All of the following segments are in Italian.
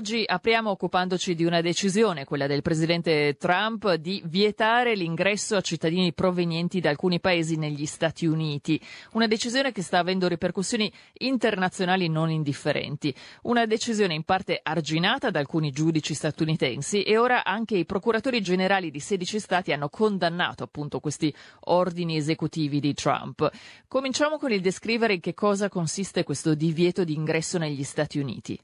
oggi apriamo occupandoci di una decisione, quella del presidente Trump, di vietare l'ingresso a cittadini provenienti da alcuni paesi negli Stati Uniti. Una decisione che sta avendo ripercussioni internazionali non indifferenti. Una decisione in parte arginata da alcuni giudici statunitensi e ora anche i procuratori generali di 16 stati hanno condannato appunto questi ordini esecutivi di Trump. Cominciamo con il descrivere in che cosa consiste questo divieto di ingresso negli Stati Uniti.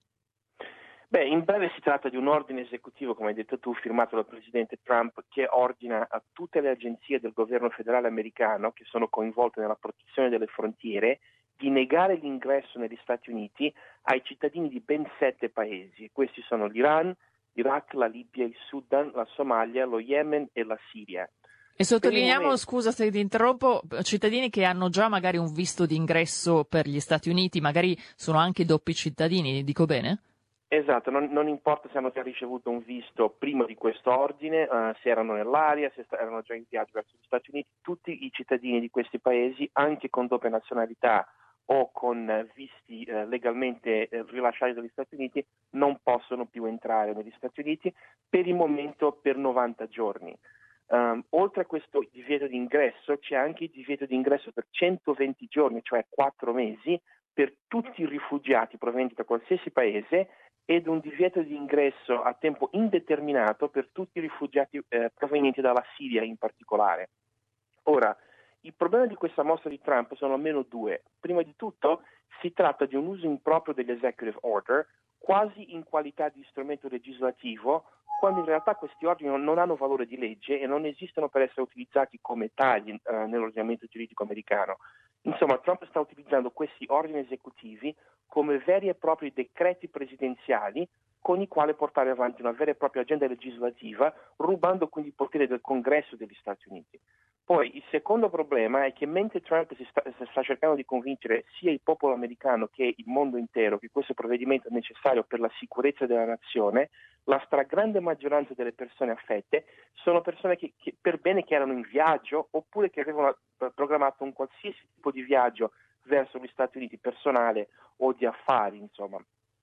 In breve si tratta di un ordine esecutivo, come hai detto tu, firmato dal presidente Trump, che ordina a tutte le agenzie del governo federale americano che sono coinvolte nella protezione delle frontiere di negare l'ingresso negli Stati Uniti ai cittadini di ben 7 paesi. Questi sono l'Iran, l'Iraq, la Libia, il Sudan, la Somalia, lo Yemen e la Siria. E sottolineiamo, scusa se ti interrompo, cittadini che hanno già magari un visto di ingresso per gli Stati Uniti, magari sono anche doppi cittadini, dico bene? Esatto, non importa se hanno già ricevuto un visto prima di questo ordine, se erano nell'area, se erano già in viaggio verso gli Stati Uniti, tutti i cittadini di questi paesi, anche con doppia nazionalità o con visti legalmente rilasciati dagli Stati Uniti, non possono più entrare negli Stati Uniti per il momento per 90 giorni. Oltre a questo divieto di ingresso c'è anche il divieto di ingresso per 120 giorni, cioè 4 mesi, per tutti i rifugiati provenienti da qualsiasi paese ed un divieto di ingresso a tempo indeterminato per tutti i rifugiati provenienti dalla Siria in particolare. Ora, il problema di questa mossa di Trump sono almeno 2. Prima di tutto si tratta di un uso improprio degli executive order, quasi in qualità di strumento legislativo, quando in realtà questi ordini non hanno valore di legge e non esistono per essere utilizzati come tali nell'ordinamento giuridico americano. Insomma, Trump sta utilizzando questi ordini esecutivi come veri e propri decreti presidenziali con i quali portare avanti una vera e propria agenda legislativa, rubando quindi il potere del Congresso degli Stati Uniti. Poi il secondo problema è che mentre Trump sta cercando di convincere sia il popolo americano che il mondo intero che questo provvedimento è necessario per la sicurezza della nazione, la stragrande maggioranza delle persone affette sono persone che per bene che erano in viaggio oppure che avevano programmato un qualsiasi tipo di viaggio verso gli Stati Uniti personale o di affari, insomma.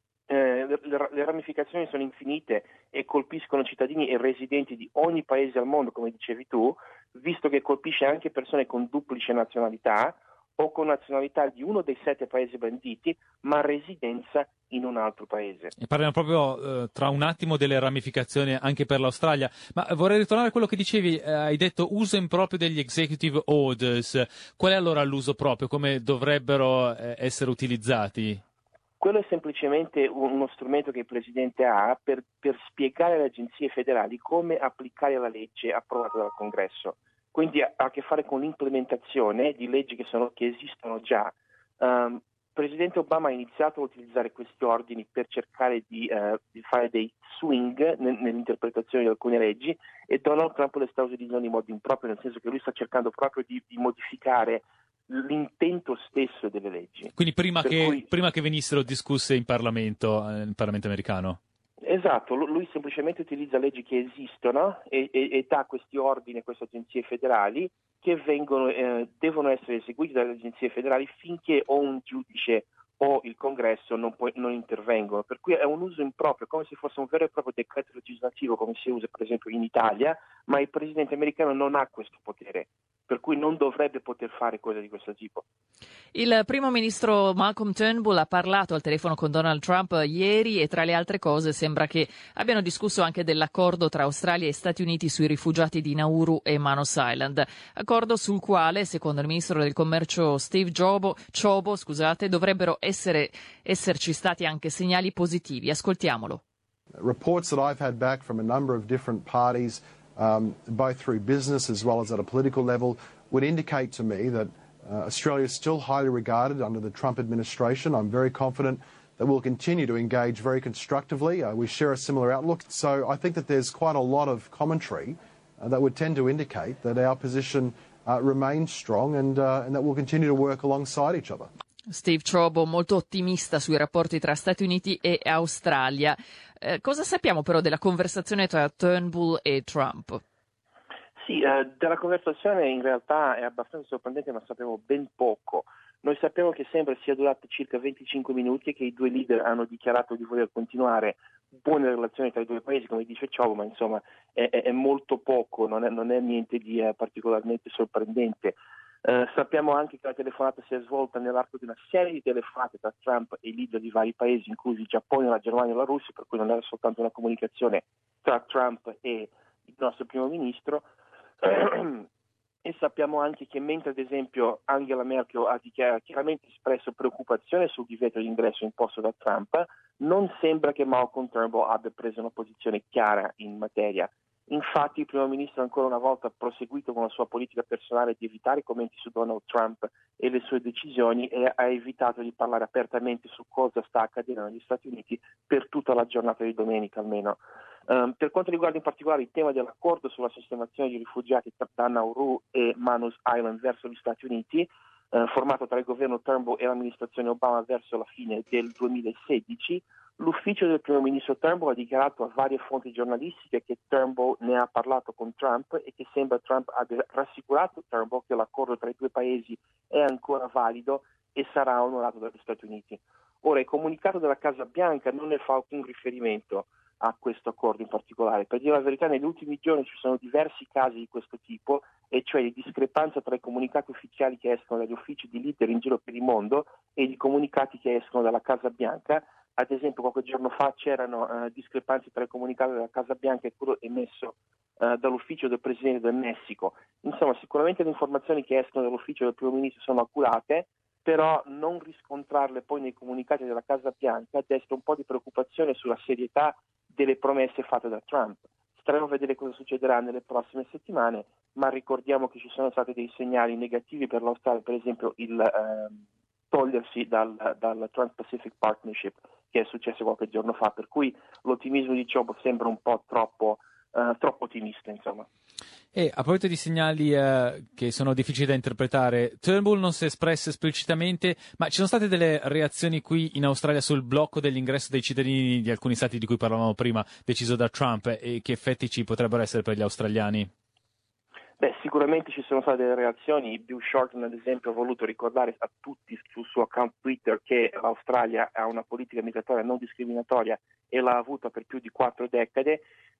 Le ramificazioni sono infinite e colpiscono cittadini e residenti di ogni paese al mondo, come dicevi tu, visto che colpisce anche persone con duplice nazionalità o con nazionalità di uno dei 7 paesi banditi, ma residenza in un altro paese. E parliamo proprio tra un attimo delle ramificazioni anche per l'Australia, ma vorrei ritornare a quello che dicevi, hai detto uso improprio degli executive orders. Qual è allora l'uso proprio? Come dovrebbero essere utilizzati? Quello è semplicemente uno strumento che il Presidente ha per spiegare alle agenzie federali come applicare la legge approvata dal Congresso. Quindi ha a che fare con l'implementazione di leggi che esistono già. Il Presidente Obama ha iniziato a utilizzare questi ordini per cercare di fare dei swing nell'interpretazione di alcune leggi e Donald Trump le sta utilizzando in modo improprio, nel senso che lui sta cercando proprio di modificare l'intento stesso delle leggi. Quindi prima che venissero discusse in Parlamento americano? Esatto, lui semplicemente utilizza leggi che esistono e dà questi ordini a queste agenzie federali che devono essere eseguiti dalle agenzie federali finché o un giudice o il Congresso non intervengono. Per cui è un uso improprio, come se fosse un vero e proprio decreto legislativo, come si usa per esempio in Italia, ma il Presidente americano non ha questo potere, per cui non dovrebbe poter fare cose di questo tipo. Il primo ministro Malcolm Turnbull ha parlato al telefono con Donald Trump ieri e tra le altre cose sembra che abbiano discusso anche dell'accordo tra Australia e Stati Uniti sui rifugiati di Nauru e Manus Island, accordo sul quale, secondo il ministro del commercio Steve Ciobo, dovrebbero esserci stati anche segnali positivi. Ascoltiamolo. Reports that I've had back from a number of different parties, both through business as well as at a political level, would indicate to me that Australia is still highly regarded under the Trump administration. I'm very confident that we'll continue to engage very constructively. We share a similar outlook. So I think that there's quite a lot of commentary that would tend to indicate that our position remains strong and that we'll continue to work alongside each other. Steve Ciobo molto ottimista sui rapporti tra Stati Uniti e Australia. Cosa sappiamo però della conversazione tra Turnbull e Trump? Sì, della conversazione in realtà è abbastanza sorprendente, ma sappiamo ben poco. Noi sappiamo che sembra sia durata circa 25 minuti e che i due leader hanno dichiarato di voler continuare buone relazioni tra i due paesi, come dice Ciao, ma insomma è molto poco, non è niente di particolarmente sorprendente. Sappiamo anche che la telefonata si è svolta nell'arco di una serie di telefonate tra Trump e i leader di vari paesi, inclusi il Giappone, la Germania e la Russia, per cui non era soltanto una comunicazione tra Trump e il nostro primo ministro. E sappiamo anche che mentre ad esempio Angela Merkel ha chiaramente espresso preoccupazione sul divieto di ingresso imposto da Trump, non sembra che Malcolm Turnbull abbia preso una posizione chiara in materia. Infatti il primo ministro ancora una volta ha proseguito con la sua politica personale di evitare commenti su Donald Trump e le sue decisioni e ha evitato di parlare apertamente su cosa sta accadendo negli Stati Uniti per tutta la giornata di domenica almeno. Per quanto riguarda in particolare il tema dell'accordo sulla sistemazione di rifugiati da Nauru e Manus Island verso gli Stati Uniti, formato tra il governo Turnbull e l'amministrazione Obama verso la fine del 2016, l'ufficio del primo ministro Turnbull ha dichiarato a varie fonti giornalistiche che Turnbull ne ha parlato con Trump e che sembra Trump abbia rassicurato Turnbull che l'accordo tra i due paesi è ancora valido e sarà onorato dagli Stati Uniti. Ora, il comunicato della Casa Bianca non ne fa alcun riferimento a questo accordo in particolare. Per dire la verità, negli ultimi giorni ci sono diversi casi di questo tipo, e cioè di discrepanza tra i comunicati ufficiali che escono dagli uffici di leader in giro per il mondo e i comunicati che escono dalla Casa Bianca. Ad esempio, qualche giorno fa c'erano discrepanze tra il comunicato della Casa Bianca e quello emesso dall'ufficio del Presidente del Messico. Insomma, sicuramente le informazioni che escono dall'ufficio del Primo Ministro sono accurate, però non riscontrarle poi nei comunicati della Casa Bianca desta un po' di preoccupazione sulla serietà delle promesse fatte da Trump. Staremo a vedere cosa succederà nelle prossime settimane, ma ricordiamo che ci sono stati dei segnali negativi per l'Australia, per esempio il togliersi dal Trans-Pacific Partnership, che è successo qualche giorno fa, per cui l'ottimismo di Job sembra un po' troppo ottimista, insomma. E a proposito di segnali che sono difficili da interpretare, Turnbull non si è espresso esplicitamente, ma ci sono state delle reazioni qui in Australia sul blocco dell'ingresso dei cittadini di alcuni stati di cui parlavamo prima, deciso da Trump, e che effetti ci potrebbero essere per gli australiani? Beh, sicuramente ci sono state delle reazioni. Bill Shorten, ad esempio, ha voluto ricordare a tutti sul suo account Twitter che l'Australia ha una politica migratoria non discriminatoria e l'ha avuta per più di 4 decadi,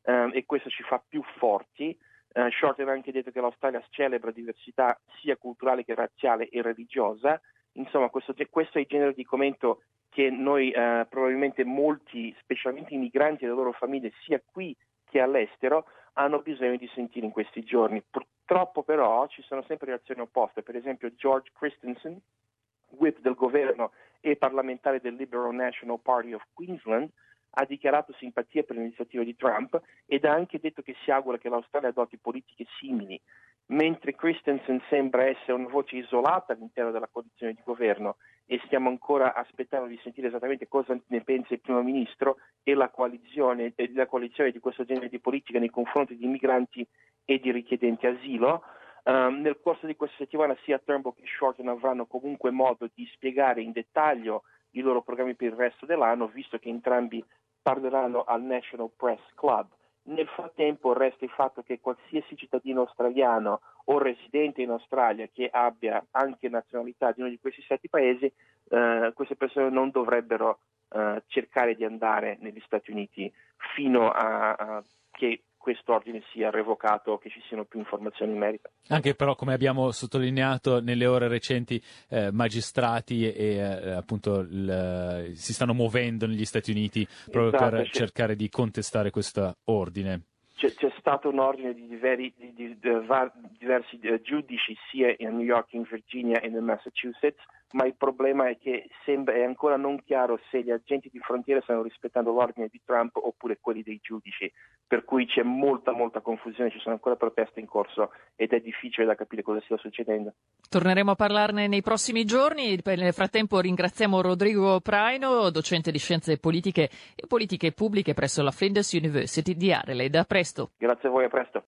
e questo ci fa più forti. Shorten ha anche detto che l'Australia celebra diversità sia culturale che razziale e religiosa. Insomma, questo è il genere di commento che noi probabilmente molti, specialmente i migranti e le loro famiglie, sia qui che all'estero, hanno bisogno di sentire in questi giorni. Purtroppo però ci sono sempre reazioni opposte. Per esempio George Christensen, whip del governo e parlamentare del Liberal National Party of Queensland, ha dichiarato simpatia per l'iniziativa di Trump ed ha anche detto che si augura che l'Australia adotti politiche simili, mentre Christensen sembra essere una voce isolata all'interno della coalizione di governo e stiamo ancora aspettando di sentire esattamente cosa ne pensa il primo ministro e la coalizione di questo genere di politica nei confronti di migranti e di richiedenti asilo. Nel corso di questa settimana sia Turnbull che Shorten avranno comunque modo di spiegare in dettaglio i loro programmi per il resto dell'anno, visto che entrambi parleranno al National Press Club. Nel frattempo resta il fatto che qualsiasi cittadino australiano o residente in Australia che abbia anche nazionalità di uno di questi 7 paesi, queste persone non dovrebbero cercare di andare negli Stati Uniti fino a che questo ordine sia revocato o che ci siano più informazioni in merito. Anche però, come abbiamo sottolineato nelle ore recenti, magistrati e appunto si stanno muovendo negli Stati Uniti proprio per cercare di contestare questo ordine. C'è stato un ordine di diversi giudici sia in New York, in Virginia e nel Massachusetts, ma il problema è che è ancora non chiaro se gli agenti di frontiera stanno rispettando l'ordine di Trump oppure quelli dei giudici, per cui c'è molta confusione, ci sono ancora proteste in corso ed è difficile da capire cosa stia succedendo. Torneremo a parlarne nei prossimi giorni. Nel frattempo ringraziamo Rodrigo Praino, docente di scienze politiche e politiche pubbliche presso la Flinders University di Adelaide. A presto. Grazie a voi, a presto.